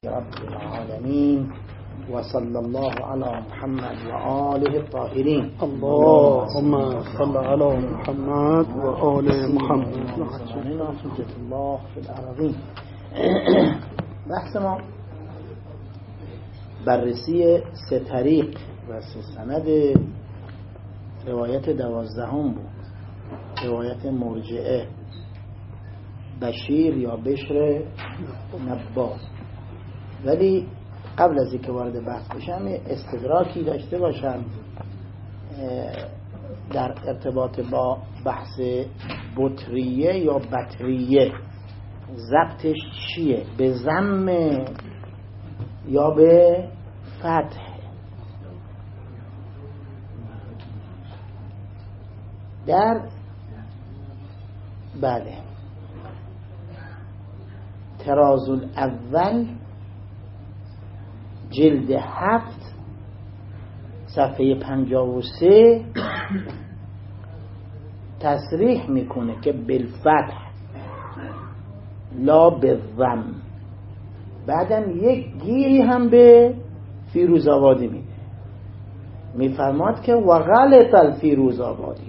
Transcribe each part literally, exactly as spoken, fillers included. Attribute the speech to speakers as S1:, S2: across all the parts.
S1: رب العالمين وصلى الله على محمد وآله الطاهرين.
S2: اللهم صل على محمد وآل محمد.
S1: الله في الأراضين. بحث ما بررسی سه طریق و سه سند روایت دوازدهم بود. روایت مرجعه، بشیر یا بشر نبال. ولی قبل از اینکه وارد بحث بشم استدراکی داشته باشم در ارتباط با بحث بطریه یا بطریه. ضبطش چیه؟ به ضم یا به فتح؟ در بله تراز الاول جلد هفت صفحه پنجاه و سه تصریح میکنه که بالفتح لا بالضم. بعدم یک گیری هم به فیروزآبادی میده، میفرماد که وغلط الفیروزآبادی.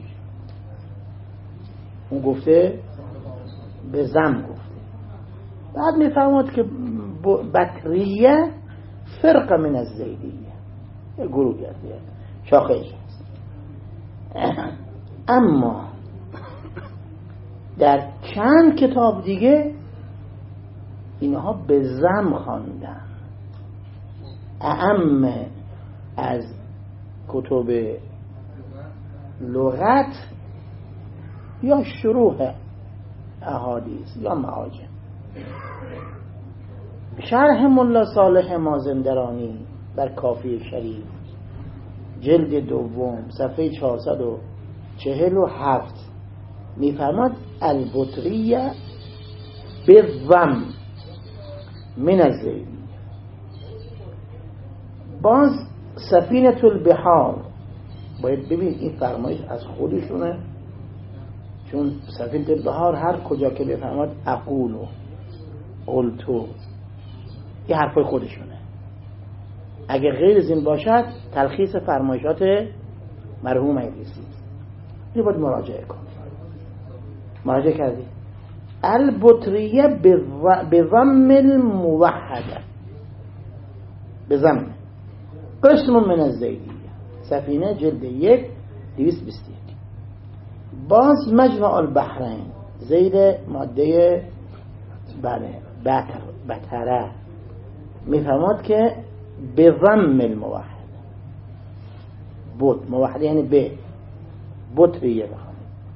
S1: اون گفته به ضم گفته. بعد میفرماد که بطریه فرق من از زیدیه، یه گروه کرده شاخه ای هست. اما در چند کتاب دیگه اینها به ضم خواندن. اعم از کتب لغت یا شروح احادیث یا معاجم. شرح ملا صالح مازندرانی بر کافی شریف جلد دوم صفحه چهارصد و چهل و هفت میفرماد البطریه بالضم من الزیدی. باز سفینة البحار، باید ببین این فرمایش از خودشونه، چون سفینة البحار هر کجا که بفرماد اقولو قلتو یه حرفای خودشونه. اگه غیر از این باشد تلخیص فرمایشات مرحوم ایدریسی. این باید مراجعه کن. مراجعه کردی؟ البطریه بضم الموحده، بضم قسم من الزیدیه، سفینه جلد یک دویست و بیست و یک. باز مجمع البحرین زیر ماده بله بطر بطره میفرماد که به ضم الموحد، بط موحد یعنی به بطریه بخوانید.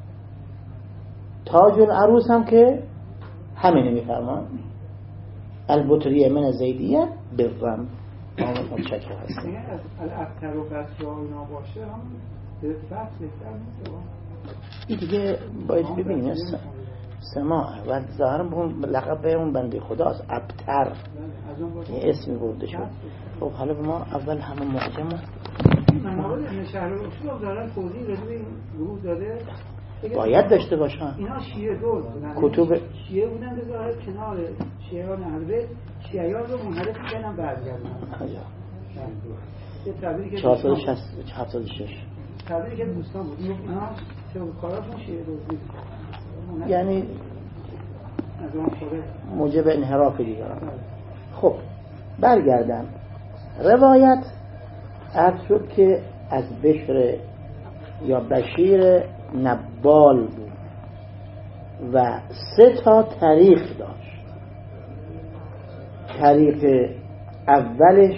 S1: تاج العروس هم که همینه میفرماد البطریه من زیدیه به ضم. آمد متشکر هستیم.
S3: از الابتر و بطر و اینا باشه هم به فتح بهتر نیست.
S1: این دیگه باید ببینیم سماع و ظاهرا به لقب به اون بنده خداست. ابتر یه اسمی برده شد. خب حالا به ما اول همه معجمه
S3: منابع شهر اصول دارن توضیح راجع به این گروه داده،
S1: باید داشته باشن.
S3: اینا شیعه دور بودن،
S1: کتب
S3: شیعه بودن که ظاهر کنار شیعیان اهل شیعیان رو منحرف کردن برگردن. یه تعبیری که
S1: چهارصد و شصت هفتاد و شش
S3: تعبیری که دوستان بود اینا چه کاراشون شیعه دور بود،
S1: یعنی موجب انحراف دیگران. خب برگردم. روایت عرض شد که از بشر یا بشیر نبال بود و سه تا طریق داشت. طریق اولش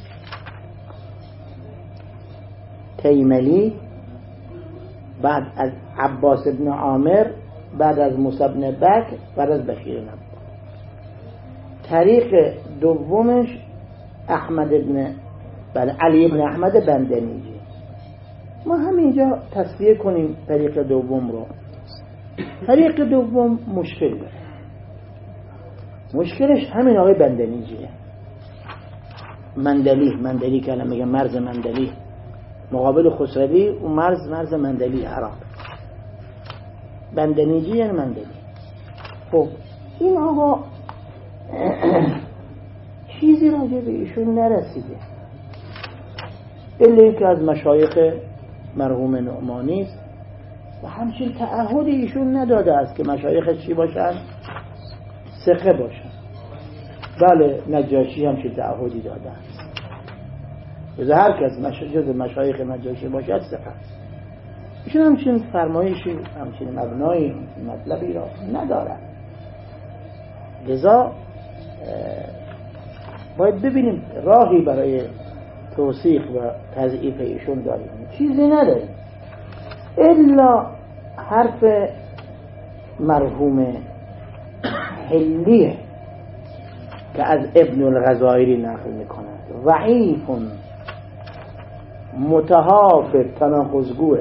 S1: تیملی، بعد از عباس ابن عامر، بعد از موسی ابن بکر، بعد از بشیر نبال. طریق دومش احمد ابن بله علی ابن احمد بندنیجی. ما همینجا تصفیه کنیم طریق دوم رو. طریق دوم مشکل داره. مشکلش همین آقای بندنیجیه. مندلی مندلی که الان میگه مرز مندلی مقابل خسروی و مرز مرز مندلی عراق. بندنیجی یعنی مندلی. خب این آقا چیزی راجع به ایشون نرسیده، الا اینکه از مشایخ مرحوم نعمانی است و همچنین تعهد ایشون نداده است که مشایخ چی باشن؟ ثقه باشن. بله نجاشی همچنین تعهدی داده است، جز هر کس مش... جز مشایخ نجاشی باشد ثقه است. ایشون همچنین فرمایشی، همچنین مبنای مطلبی را ندارد. لذا باید ببینیم راهی برای توثیق و تضعیف ایشون داریم، چیزی نداریم الا حرف مرحوم حلیه که از ابن الغزائری نقل میکند، ضعیف متهافت تناقضگوه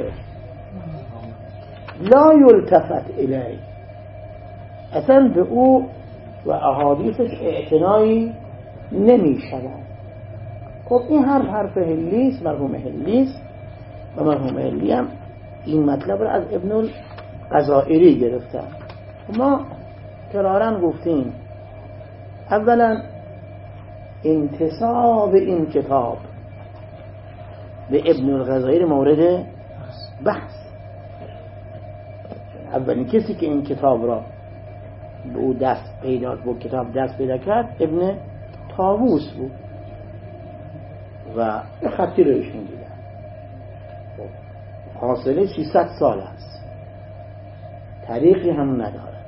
S1: لا یلتفت الیه، اصلا به او و احادیثش اعتنایی نمی شود. خب این حرف حرف حلیست، مرحوم حلیست و مرحوم حلی هم این مطلب رو از ابن الغزائری گرفتن. ما کرارن گفتیم اولا انتساب این کتاب به ابن الغزائری مورد بحث. اولین کسی که این کتاب را به او دست پیدا بود، کتاب دست پیدا کرد، ابن طاووس بود و خطی رو ایشون دیدن. فاصله سیصد سال است، تاریخی هم نداره،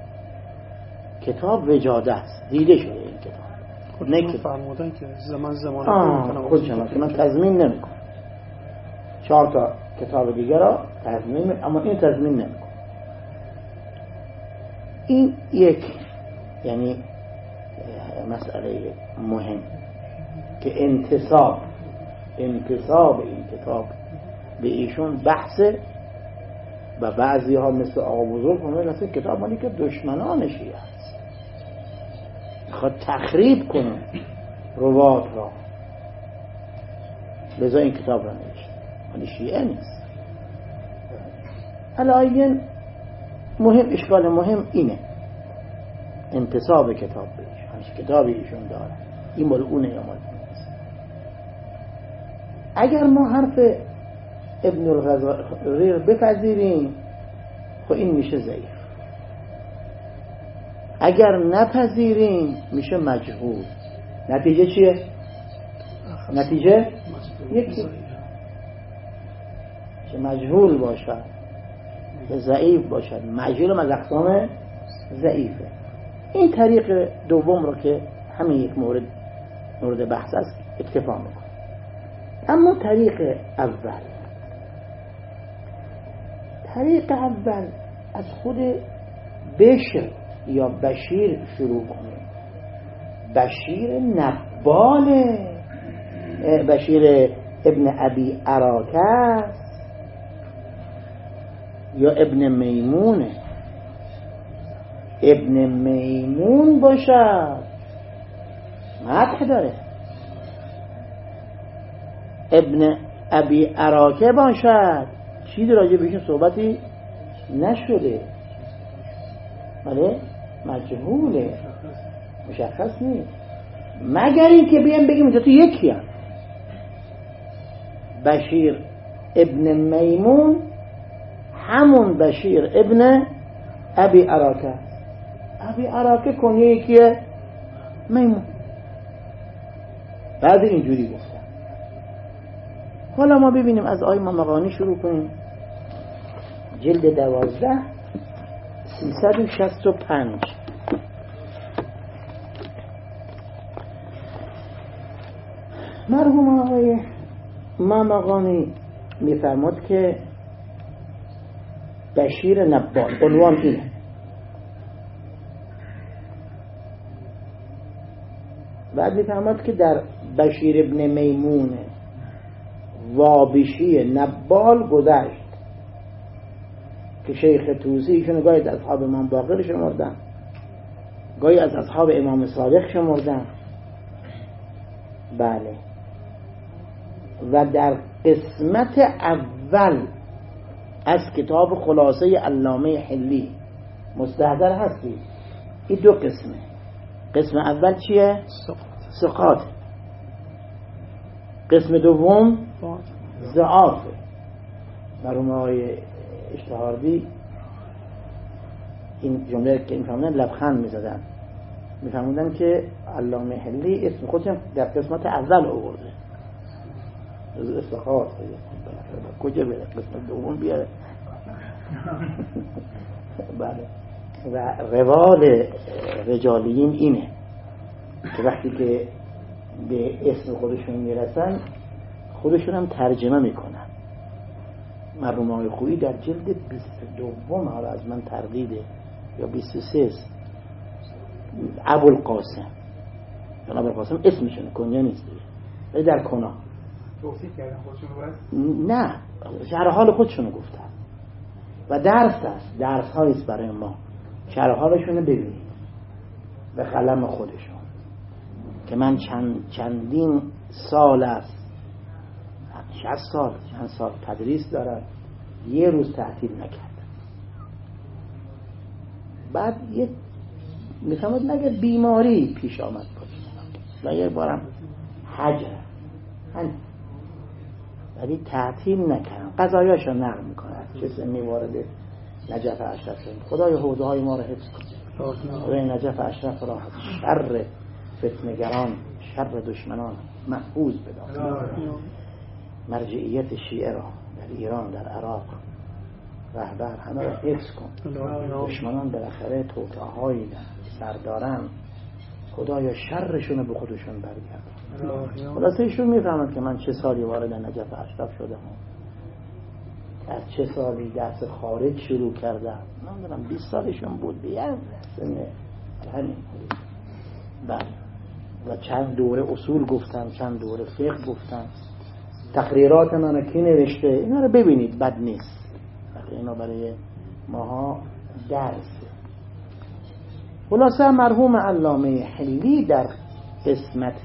S1: کتاب وجاده است، دیده شده این کتاب.
S2: نه فرمودن که زمان زمان
S1: خودشون که من تضمین نمی کنم، چهار تا کتاب دیگر را تضمین، اما این تضمین نمی کنم. این یک یعنی مسئله مهم که انتساب انتساب این کتاب به ایشون بحثه و بعضی ها مثل آقا بزرگ همه مثل کتاب مالی که دشمنان شیعه است، میخواد تخریب کنه روات را، لذا این کتاب را نوشته، مالی شیعه نیست. علایین مهم، اشکال مهم اینه انتساب کتاب به ایشون، همچه کتابی ایشون داره، این مال اونه یا مال نیست. اگر ما حرف ابن الغزائری بپذیریم خب این میشه ضعیف، اگر نپذیریم میشه مجهول. نتیجه چیه؟ نتیجه یکی چه مجهول باشد، چه ضعیف باشد. مجهول از اقسام ضعیفه. این طریق دوم رو که همین یک مورد مورد بحث است اکتفا میکنه. اما طریق اول طریق اول از خود بشر یا بشیر شروع کنیم. بشیر نبال، بشیر ابن ابی عراکه یا ابن میمونه. ابن میمون باشد مدح داره، ابن ابی عراکه باشد چیزی راجع بهشون صحبتی نشده، بله مجهوله، مشخص نیست، مگر این که بیان بگیم اینجا تو یکی هم بشیر ابن میمون همون بشیر ابن ابی عراکه. ابی عراکه کنیه یکیه میمون، بعد اینجوری گفتن. حالا ما ببینیم از آیه ممغانی شروع کنیم، جلد دوازده سیصد و شصت و پنج. مرحوم آقای ممغانی میفرماد که بشیر نبال، عنوان اینه، بعد میفرماد که در بشیر ابن میمون وابشی نبال گذشت که شیخ توسی ایشون گاهی از اصحاب امام باقر شمردن، گاهی از اصحاب امام صادق شمردن. بله، و در قسمت اول از کتاب خلاصه علامه حلی مستحضر هستی. این دو قسمه. قسم اول چیه؟ ثقات. قسم دوم ضعاف. مرحوم آقای اشتهاردی این جمله که میفهموندن لبخند میزدن، میفهموندن که علامه حلی اسم خودشم در قسمت اول آورده از استخاص کجا بره قسمت دوم بیاره. بله. و روال رجالیین اینه که وقتی که به اسم خودشون میرسن خودشون هم ترجمه میکنن. مرحوم آقای خویی در جلد بیست و دو حالا از من تردیده یا بیست و سه ابوالقاسم، یا ابوالقاسم اسمشونه کنیه نیست ولی در کنا
S3: توصیف کردن خودشون رو بس؟
S1: نه، شرح حال خودشونو گفتن و درس است، درس هاییست برای ما. شرح حالشونو ببینید به قلم خودشون که من چند چندین سال است شصت سال چند سال تدریس دارم، یه روز تعطیل نکردم. بعد یه میفهمد نگه بیماری پیش آمد باشه و یه بارم حجر هم ولی تعطیل نکردم. قضایاش رو نقل میکنم چه سنی وارد نجف اشرف شد. خدای حوزه های ما رو حفظ کنه. خدای نجف اشرف را شر فتنگران شر دشمنان محفوظ بدار. مرجعیت شیعه را در ایران در عراق رهبر همه را حفظ کن. دشمنان بالاخره توطئه‌هایی سردارن، خدایا شرشون به خودشون برگردن. خلاصه ایشون میفهمند که من چه سالی وارد نجف اشرف شدم، از چه سالی درس خارج شروع کردم. نمیدونم بیست سالشون بود بیاد سن همین. بله. و چند دوره اصول گفتم، چند دوره فقه گفتم. تقریرات من کی نوشته اینا رو ببینید، بد نیست. اینا برای ماها درس. خلاصه مرحوم علامه حلی در قسمت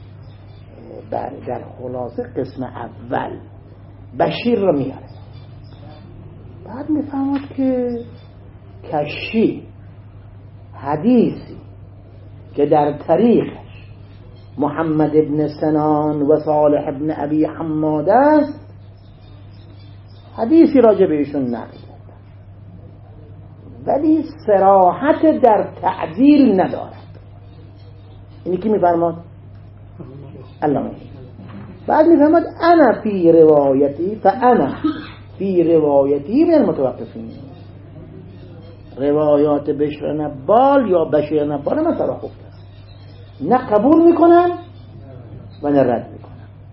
S1: در خلاصه قسم اول بشیر رو میاره. بعد میفهمد که کشی حدیثی که در تاریخش محمد ابن سنان و صالح ابن ابی حماد است، حدیثی راجع به ایشون نقل کرده ولی صراحت در تعدیل ندارد. اینی که میفرماد علامه. بعد میفرماد انا فی روایتی فانا فی روایتی من المتوقفین. روایات بشر نبال یا بشیر نبال من توقف کرد، نه قبول میکنم و نه رد میکنم.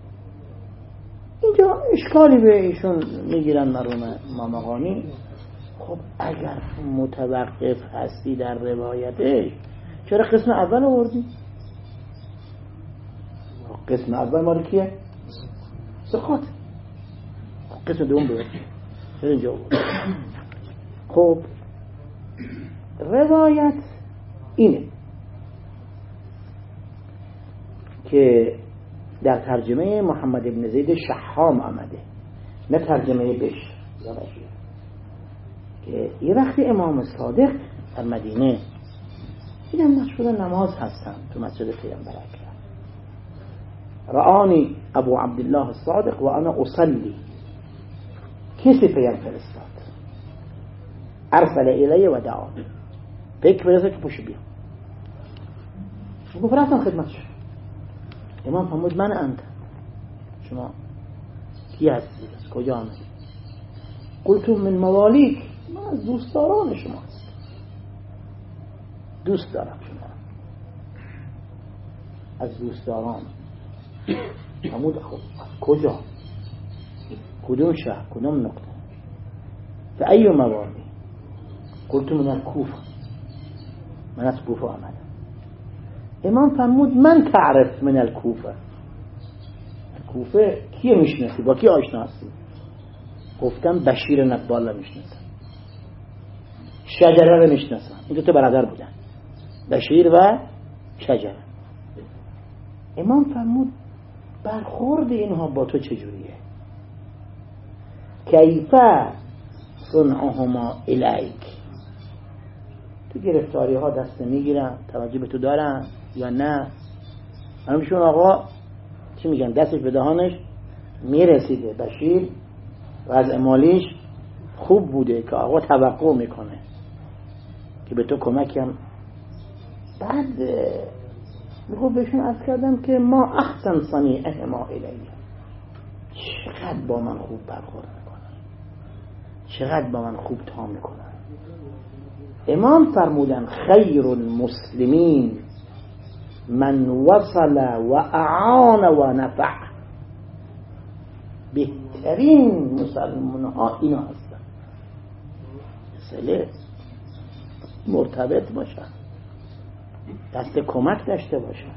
S1: اینجا اشکالی به ایشون میگیرن مرحوم مامقانی. خب اگر متوقف هستی در روایتش چرا قسم اول آوردی؟ قسم اول مال کیه؟ ثقات. قسم دوم بود چرا اینجا آوردی؟ خب روایت اینه که در ترجمه محمد ابن زید شحام آمده، نه ترجمه بشر یا بشیر، که یه وقتی امام صادق در مدینه دیدم مشغول نماز هستن تو مسجد پیامبر اکرم. رآنی ابو عبدالله الصادق و انا اصلی. کسی پیام فرستاد ارسل الیه و دعا پیک برسه که پوش بیام. گفت رفتم خدمتش. امام فرمود من انت، شما کی هستی؟ از کجا آمدی؟ قلت من موالیک، من از دوستداران شما دوست دارم شما از دوستداران. فرمود خب از کجا؟ کدوم شهر؟ کدوم نقطه؟ فأی موالی؟ قلت من الکوفه، من از کوفه آمدم. امام فرمود من تعرف من الکوفه. کوفه کیه میشناسی؟ با کی آشنا هستی؟ گفتم بشیر نبال رو میشناسم، شجره رو میشناسم. این دو تا برادر بودن، بشیر و شجره. امام فرمود برخورد اینها با تو چجوریه؟ کیفه صنعهما الیک، تو گرفتاری ها دست میگیرن، توجه به تو دارن یا نه؟ همشون آقا چی میگن دستش به دهانش میرسیده. بشیر وضع مالیش خوب بوده که آقا توقع میکنه که به تو کمکی هم. بعد میگو بهشون عرض کردم که ما احسن صنیعه ما الیه، چقدر با من خوب برخورد میکنن، چقدر با من خوب تا میکنن. امام فرمودن خیر المسلمین من وصل و اعان و نفع. بهترین مسلمان ها اینا هستن، صله مرتبط باشن، دست کمک داشته باشن،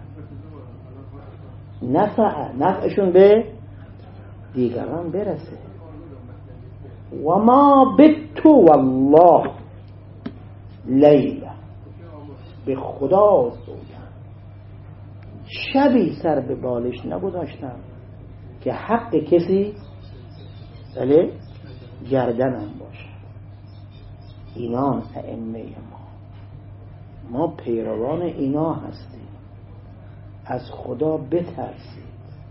S1: نفع نفعشون به دیگران برسه. و ما بتو والله لیله، به خدا سوگند شبی سر به بالش نگذاشتم که حق کسی بله گردنم باشه. اینان ائمه ما، ما پیروان اینا هستیم. از خدا بترسید،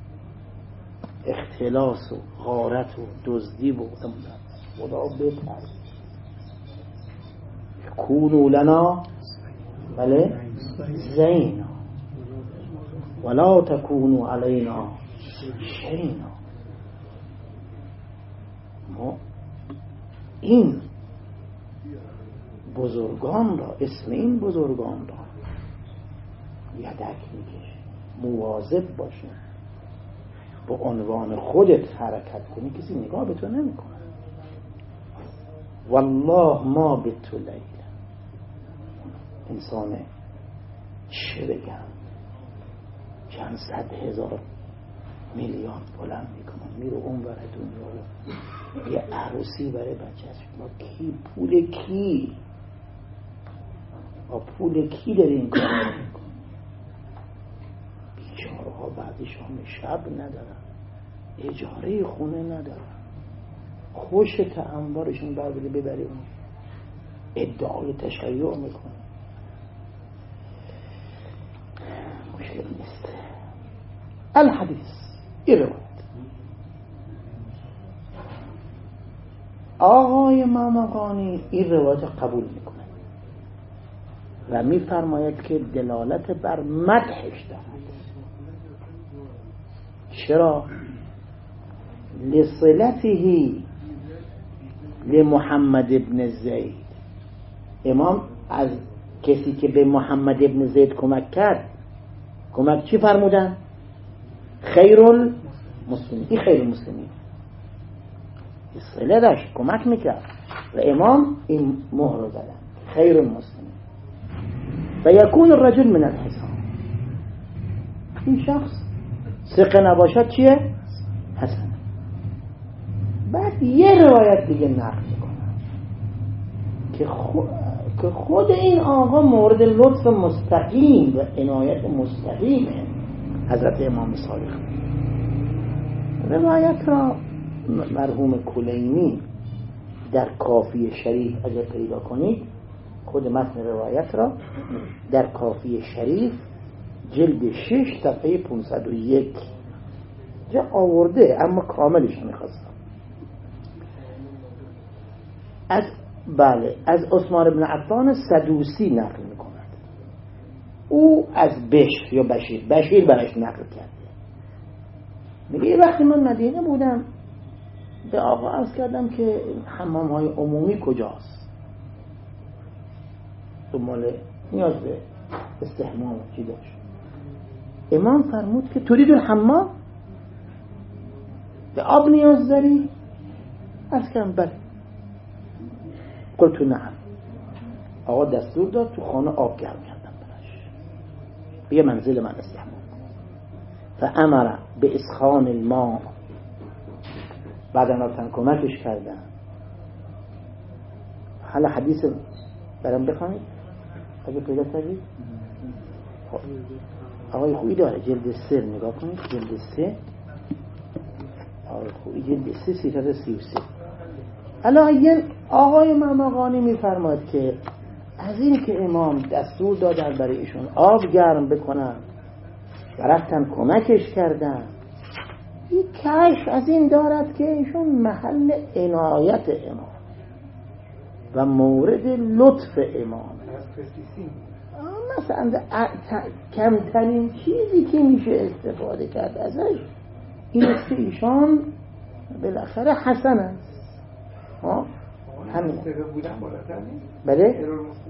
S1: اختلاس و غارت و دزدی و خدا بترسید. کونوا لنا بله زینا ولا تکونوا علینا شینا. ما این بزرگان را، اسم این بزرگان را یدک میکشیم، مواظب باشیم. با عنوان خودت حرکت کنی کسی نگاه به تو نمی کنه. والله ما به تو لیل. انسانه چه بگم، چند صد هزار میلیارد بلند میکنم میره اون ور دنیا رو یه عروسی برای بچه‌اش. ما کی پول کی با پول کی داری این کار میکنی؟ بیچاره ها بعدی شام شب ندارن، اجاره خونه ندارن، خوش انبارشون بربری ببری اون ادعای تشیع میکنه. مشکل نیست. الحدیث این روایت آقای مامقانی این روایت قبول میکنه و میفرماید که دلالت بر مدحش دارد. چرا؟ لصلته لمحمد ابن زید. امام از کسی که به محمد ابن زید کمک کرد کمک چی فرمودن؟ خیر المسلمین. این خیر المسلمین صله داشت، کمک میکرد و امام این مهر رو زدن خیر المسلمین. و یکون الرجل من الحسان. این شخص ثقه نباشد چیه؟ حسن. بعد یه روایت دیگه نقل میکنم که خود, که خود این آقا مورد لطف مستقیم و عنایت مستقیم حضرت امام صادق. روایت را مرحوم کلینی در کافی شریف اگر پیدا کنید، خود متن روایت را در کافی شریف جلد شش صفحه پانصد و یک جا آورده، اما کاملش میخواستم. از بله از عثمان بن عفان سدوسی نقل میکند. او از بشر یا بشیر بشیر برش نقل کرده. میگه وقتی من مدینه بودم به آقا عرض کردم که حمام های عمومی کجاست، دنبال نیاز به استحمام چی داشت. امام فرمود که ترید الحمام، به آب نیاز داری؟ عرض کردم بله. قلت نعم. آقا دستور داد تو خانه آب گرم کردم براش، بیا منزل من استحمام. فامر به اسخان الماء. بعدم رفتن کمکش کردن. حالا حدیث برام بخونید اگه پیدا کردید. آقای خویی داره جلد سه نگاه کنید، جلد سه آقای خویی جلد سه سیصد و سی و سه. حالا آقای مامقانی میفرماید که از این که امام دستور دادن برای ایشون آب گرم بکنن و رفتن کمکش کردن. این کشف از این دارد که ایشون محل عنایت امام و مورد لطف امام، مثلا کمترین چیزی که میشه استفاده کرد ازش این است که ایشان بالاخره حسن است. ها همین بله.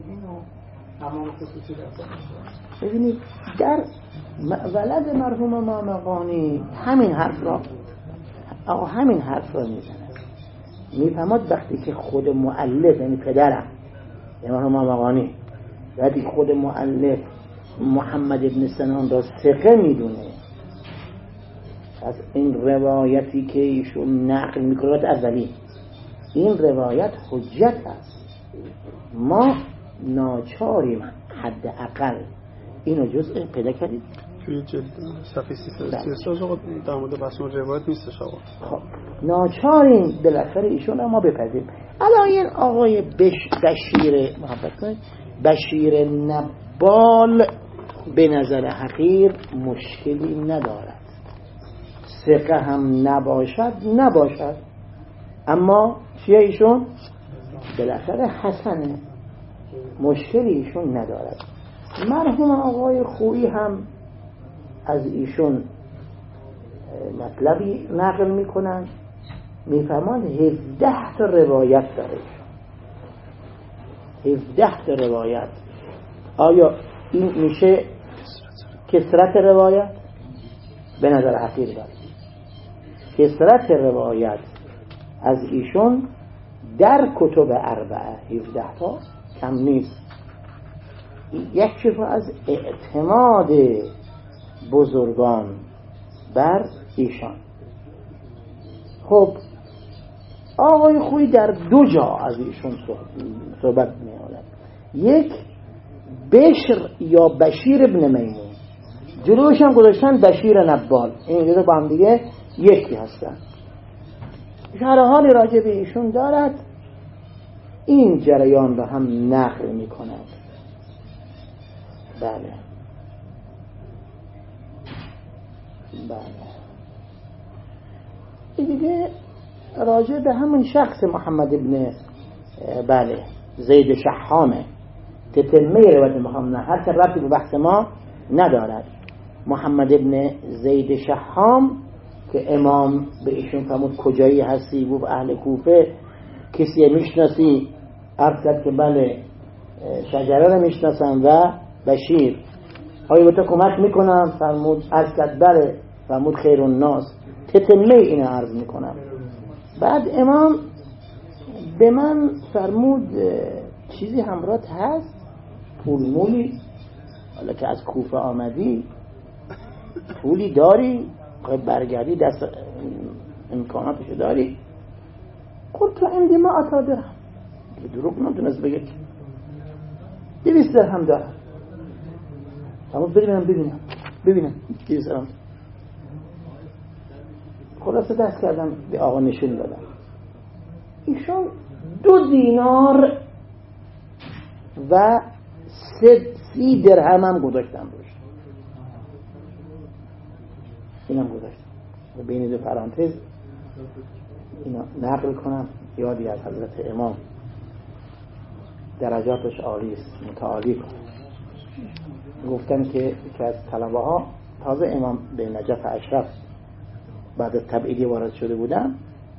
S1: ببینید در ولد مرحوم مامقانی همین حرف را آقا همین حرف را میزنه، میفهمد وقتی که خود مؤلف یعنی پدرم مرحوم مامقانی وقتی خود مؤلف محمد ابن سنان را ثقه میدونه از این روایتی که ایشون نقل میکنه اولی این روایت حجت است، ما ناچاریم حد اقل اینو جزء پیدا کردید
S2: توی جلد صفحه سی و سه در مورد بحث روایت نیستش آقا.
S1: خب ناچاریم بالاخره ایشون رو ما بپذیریم. الان این آقای بش بشیر محبت کنید بشیر نبال به نظر حقیر مشکلی ندارد، ثقه هم نباشد نباشد، اما چیه ایشون بالاخره حسنه، مشکلی ایشون ندارد. مرحوم آقای خویی هم از ایشون مطلبی نقل میکنن، میفهمند هفده تا روایت داره، هفده تا روایت. آیا این میشه کثرت روایت؟ به نظر حقیر داره کثرت روایت از ایشون در کتب اربعه هفده تا کم نیست. یک چیز از اعتماد بزرگان بر ایشان. خب آقای خویی در دو جا از ایشون صحبت می‌آورد، یک بشر یا بشیر ابن میمون، جلوش هم گذاشتن بشیر نبال، این دو با هم دیگه یکی هستن. هر حالی راجع به ایشون دارد، این جریان را هم نقل می‌کند. بله بله دیگه راجع به همون شخص محمد ابن بله زید شحامه تتمه روایت محمد، هر که ربطی به بحث ما ندارد. محمد ابن زید شحام که امام به ایشون فرمود کجایی هستی؟ گفت اهل کوفه. کسی میشناسی؟ عرض کرد که بله شجره رو میشناسم و بشیر. آیا به تو کمک میکنم؟ فرمود عرض کرد بله. فرمود خیر الناس. تتمه اینو عرض میکنم. بعد امام به من فرمود چیزی همراهت هست؟ پول مولی؟ حالا که از کوفه آمدی پولی داری؟ خواهی برگردی دست امکاناتشو داری؟ قلت تو عندی ما اتا درهم، دروغ نمیتونست بگه دویست درهم دارم. فرمود ببینم ببینم ببینم دویست درهم. خلاصه دست کردم به آقا نشون دادم. ایشون دو دینار و سه سی درهم هم گذاشتم روش. اینم گذاشتم و بین دو پرانتز اینا نقل کنم یادی از حضرت امام درجاتش عالی است، متعالی کنم. گفتن که یکی از طلبه ها تازه امام به نجف اشرف بعد از تبعیدی وارد شده بودم،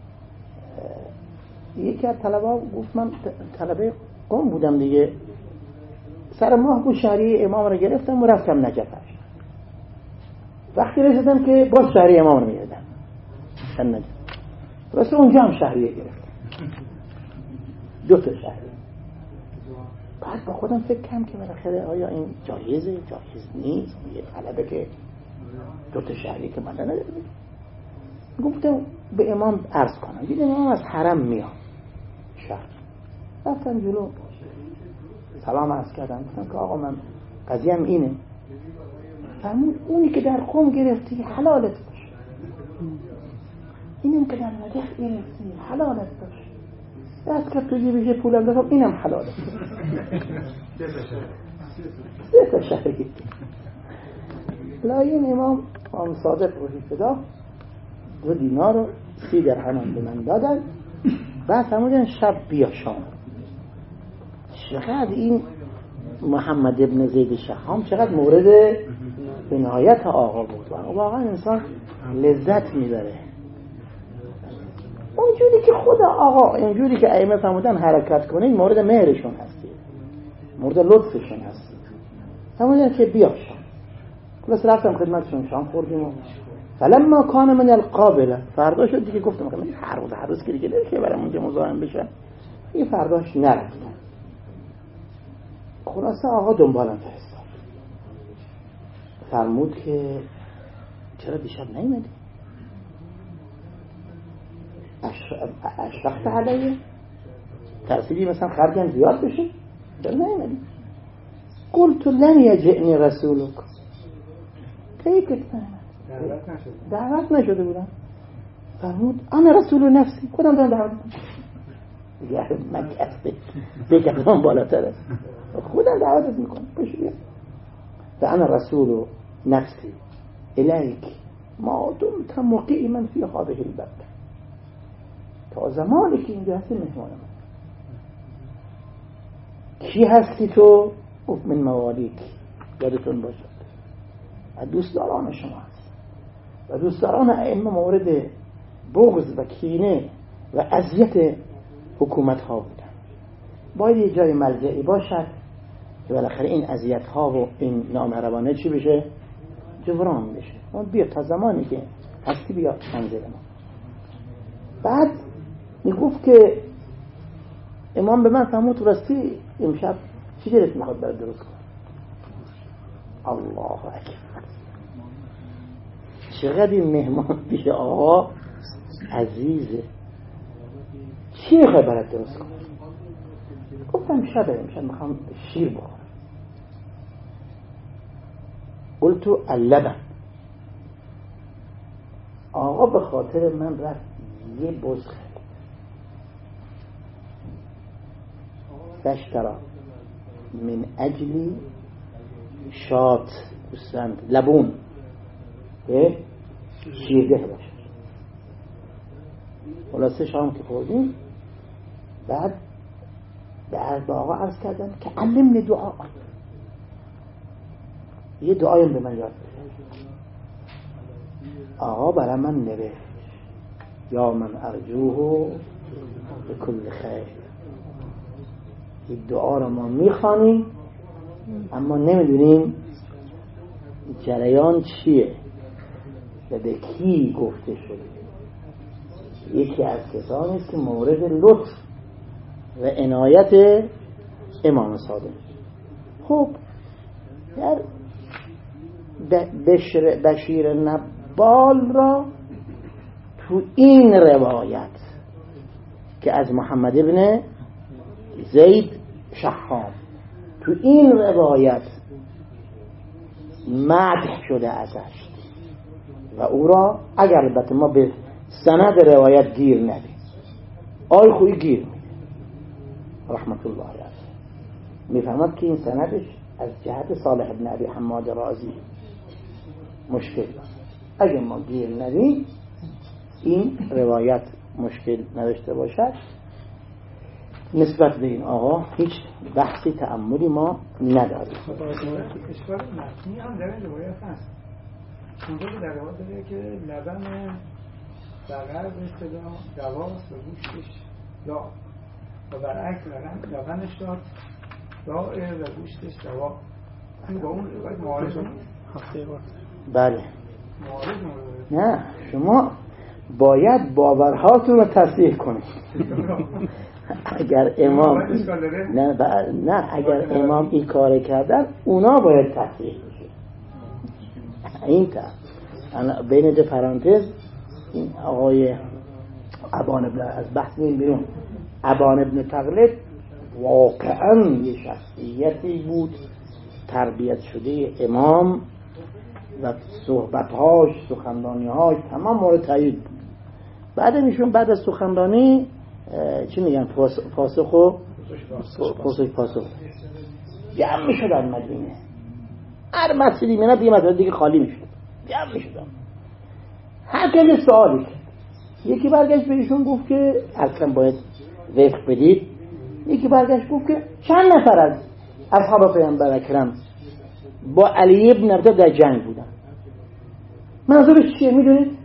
S1: یکی از طلبه ها گفت من طلبه قم بودم دیگه، سر ماه بود شهریه امام رو گرفتم و رفتم نجف اشرف. وقتی رسیدم که باز شهریه امام رو میدادم شن نجف، رسید اونجا هم شهریه گرفتم، دو تا شهریه. بعد با خودم فکر کردم که بالاخره آیا این جایزه جایز نیست؟ یه طلبه که دو تا شهریه که من ندارم. گفتم به امام عرض کنم، دیدم امام از حرم میاد شهر. رفتم جلو سلام عرض کردم، گفتم که آقا من قضیه‌ام اینه. فرمود اونی که در قم گرفتی حلالت باشه، اینم که در نجف گرفتی حلالت باشه. دست که تو جیبش پولم دارم اینم حلالت باشه. سه تا شهر گرفتی. لای این امام امام صادق روحی فدا دو دینار رو سی درهم به من دادن. بعد فرمودن شب بیا شام. چقدر این محمد ابن زید شحام چقدر مورد عنایت آقا بود و واقعا انسان لذت میبره اونجوری که خود آقا اینجوری که ائمه فرمودن حرکت کنید مورد مهرشون هستی، مورد لطفشون هستی. فرمودن که بیا شام. خلاص رفتم خدمتشون شام خوردیم و فلما کان من القابله فردا شد دیگه گفتم که هر روز هر روز که دیگه نمیشه برام اونجا مزاحم بشن. این فرداش نرفتم. خلاصه آقا دنبالم فرستاد. فرمود که چرا دیشب نیومدی؟ اشفقت علیه؟ ترسیدی مثلا خرجم زیاد بشه؟ چرا نیومدی؟ قلت لن یجئنی رسولک. کی که
S3: دعوت نشده
S1: دعوت نشده بودم. فرمود انا رسول نفسی. خودم دارم دعوت میکنم. دیگه من کسته بگم بالاتره. خودم دعوتت میکنم. بش بیا. و انا رسول نفسی الیک ما دمت مقیما فی هذه البلد. تا زمانی که اینجا هستی مهمان من. کی هستی تو؟ گفت من موالیک. یادتون باشد و دوستداران شما هست و دوستداران ائمه مورد بغض و کینه و اذیت حکومت ها بودن. باید یه جای ملجعی باشد که بالاخره این اذیت ها و این نامهربانه چی بشه؟ جبران بشه. اون بیا تا زمانی که هستی بیا منزل ما. بعد میگفت که امام به من فرمود راستی امشب چی دلت میخواد برای درست کن؟ الله اکبر. چقدر این مهمان پیش آقا عزیزه. چی میخوای برای درست کن؟ گفتم شبه امشب میخوام شیر بخورم. قلتو اللبن. آقا به خاطر من رفت یه بز خرید. فاشترى من اجلی شات گوسفند لبون که شیرده باشه. خلاصه شام که خوردیم بعد به آقا عرض کردم که علمنی دعا، یه دعایم به من یاد بده. آقا برای من نوشت یا من ارجوه به کل خیر. این دعا رو ما میخوانیم اما نمیدونیم جریان چیه و به کی گفته شده. یکی از کسانی است که مورد لطف و عنایت امام صادق. خب در بشر بشیر نبال را تو این روایت که از محمد ابن زید شحام تو این روایت مدح شده ازش و او را اگر البته ما به سند روایت گیر ندیم آی خوی گیر میده رحمت الله علیه میفهمد که این سندش از جهت صالح ابن ابی حماد رازی مشکل داره. اگر ما گیر ندیم این روایت مشکل نداشته باشد نسبت به این آقا هیچ بحثی تأملی ما نداریم.
S3: اشکال متنی هم در این روایت هست. اونجا در روایت داره که لبن بقر به اصطلاح دواست و گوشتش داغ و برعکس لبنش داد داغه و گوشتش دوا. این با اون روایت معارض
S2: هفته بار.
S1: بله.
S3: معارض
S1: نه شما باید باورهاتون رو تصحیح کنید. اگر امام نه ب... نه اگر امام این کار کردن اونا باید تصحیح بشه. این تا بین دو پرانتز این آقای ابان ابن از بحث این بیرون ابان ابن تغلب واقعا یه شخصیتی بود تربیت شده امام و صحبتهاش سخنرانیهاش تمام مورد تایید بود. بعد ایشون بعد از سخنرانی چی میگن پاسخ و پاسخ پاسخ جمع میشدن مدینه هر مسجدی میرفت یه مسجد دیگه خالی میشد، جمع میشد. هر کسی سوالی کرد. یکی برگشت بهشون گفت که اصلا باید وقف بدید. یکی برگشت گفت که چند نفر از اصحاب پیامبر اکرم با علی ابن ابی طالب در جنگ بودن؟ منظورش چیه میدونید؟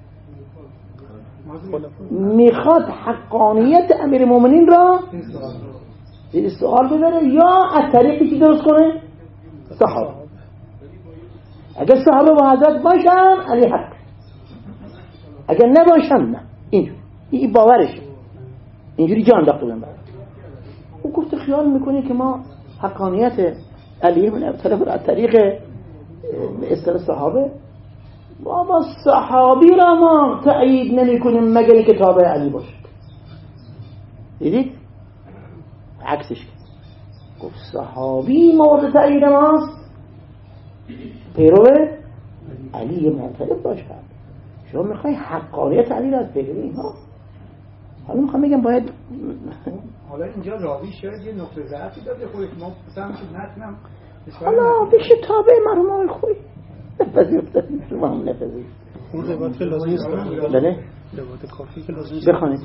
S1: میخواد حقانیت امیر المؤمنین را زیر سوال ببره یا از طریقی که درست کنه؟ صحابه. اگر صحابه با حضرت باشن علی حق، اگر نباشن نه. اینجوری این باورشه، اینجوری جان انداخته بودن. او گفت خیال میکنه که ما حقانیت علی بن ابی طالب از طریق اصطلاح صحابه، بابا صحابی را ما تأیید نمی کنیم مگر اینکه تابع علی باشه. دیدید؟ عکسش گفت صحابی مورد تأیید ماست پیرو علی بن ابی طالب باشه. شما میخوای حقانیت علی را از بگیری ها؟ حالا میخوام بگم باید
S3: حالا اینجا راوی شاید یه نقطه ضعفی داده خودش، ما سمت نتونم
S1: حالا بشه تابع مرحوم آقای خویی نپذیرفتن، شما هم نپذیرید.
S2: اون روایت که لازم نیست.
S1: بله
S2: روایت کافی که لازم نیست.
S1: بخونید.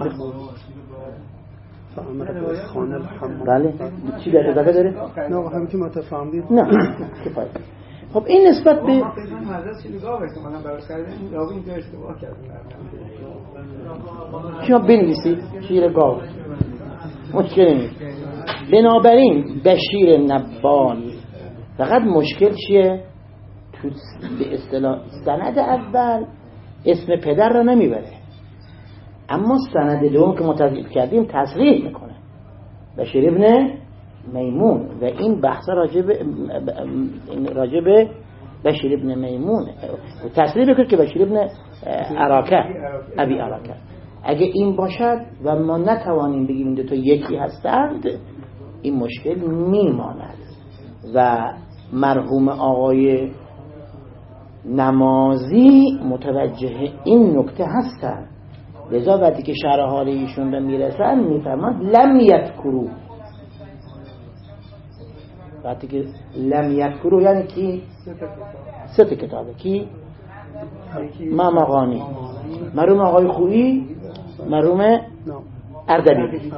S2: فهمت خانه الحمام.
S1: بله چی در اضافه داره؟
S2: نه همین که ما تفهمید.
S1: نه کفایت. خب این نسبت به
S3: ما پیدا مدرسه چیزا واسه منم براش کردم، راوی اینجا اشتباه کرد.
S1: شما بنویسید شیر گاو مشکلی نیست. بنابراین بشیر نبال فقط مشکل چیه؟ تو به اصطلاح سند اول اسم پدر رو نمیبره، اما سند دوم که متصل کردیم تصریح میکنه بشیر ابن میمون و این بحث راجب راجب بشیر ابن میمون و تصریح بکنه که بشیر ابن عراکه ابی عراکه. اگه این باشد و ما نتوانیم بگیم این دو تا یکی هستند این مشکل میماند و مرحوم آقای نمازی متوجه این نکته هستند، لذا وقتی که شرح حال ایشون به میرسن میفهمند لم یذکروا. وقتی که لم یذکروا یعنی کی؟ سه تا کتابه کی؟ مامغانی، مرحوم آقای خویی، مرحوم اردبیلی.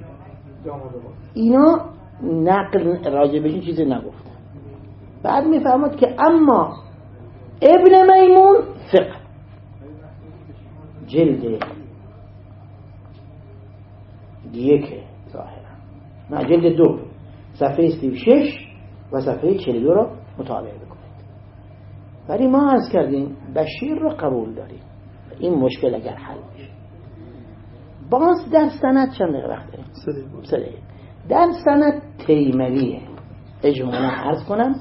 S1: اینا نقل راجع به این چیزی نگفتن. بعد میفهمد که اما ابن میمون فقه جلد یک ظاهرا نه جلد دو صفحه سی و شش و صفحه چهل و دو را مطالعه بکنید. ولی ما عرض کردیم بشیر رو قبول داریم، این مشکل اگر حل بشه. باز در سند چند دقیقه وقت داریم؟ سه دقیقه. در سند تیمریه. اجمالا عرض کنم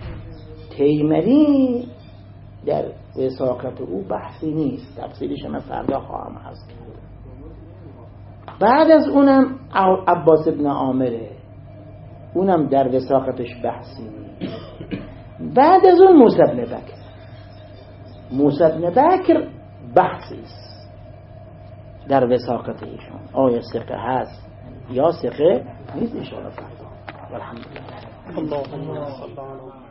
S1: تیمری در وثاقت او بحثی نیست، تفصیلش من فردا خواهم عرض کرد. بعد از اونم عباس ابن عامره، اونم در وثاقتش بحثی نیست. بعد از اون موسی ابن بکر، موسی ابن بکر بحثی است در وثاقت ایشون، آیا ثقه هست یا ثقه نیست. ان شاء الله. الحمدلله.
S2: الله الله الله